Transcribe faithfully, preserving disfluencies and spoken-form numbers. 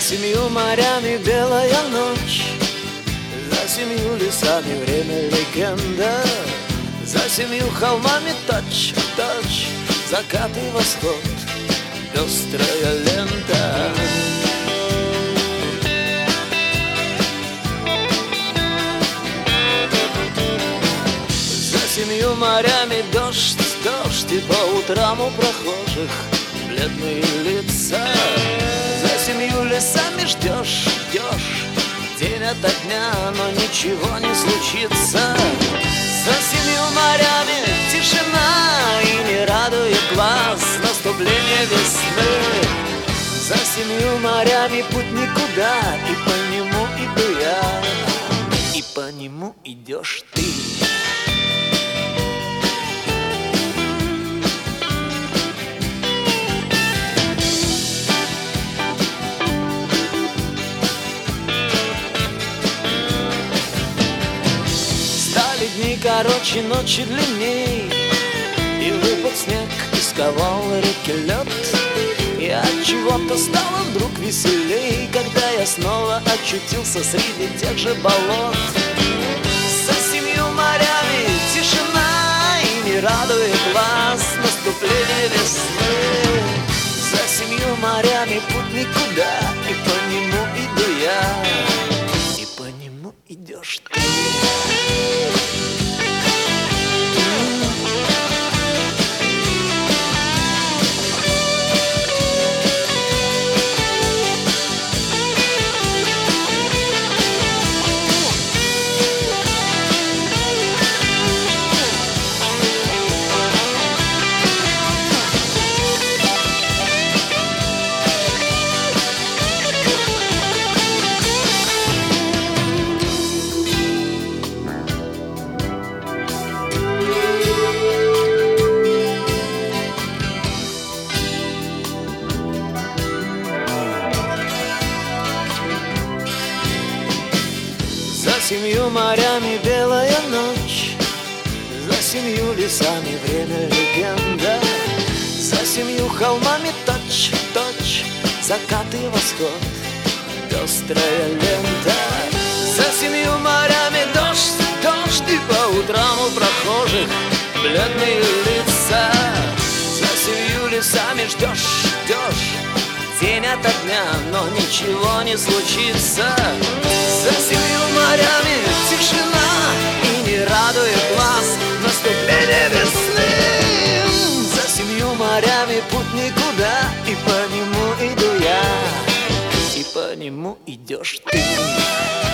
семью морями белая ночь, за семью лесами время легенда, за семью холмами точь-в-точь закат и восход, пестрая лента. За семью морями дождь, дождь, и по утрам у прохожих бледные лица. За семью лесами ждешь, ждешь день ото дня, но ничего не случится. За семью морями тишина, и не радует глаз наступление весны. За семью морями путь никуда, и по нему иду я, и по нему идешь ты. Дни короче, ночи длинней, и выпал снег, и сковал реки лед. И от чего-то стало вдруг веселей, когда я снова очутился среди тех же болот. За семью морями тишина, и не радует глаз наступление весны. За семью морями путь никуда, и по нему иду я, и по нему идешь ты. За семью морями белая ночь, за семью лесами время легенда, за семью холмами точь-в-точь закат и восход, пестрая лента. За семью морями дождь, дождь, и по утрам у прохожих бледные лица. За семью лесами ждешь, ждешь день ото дня, но ничего не случится. За семью морями тишина, и не радует глаз наступление весны. За семью морями путь никуда, и по нему иду я, и по нему идешь ты.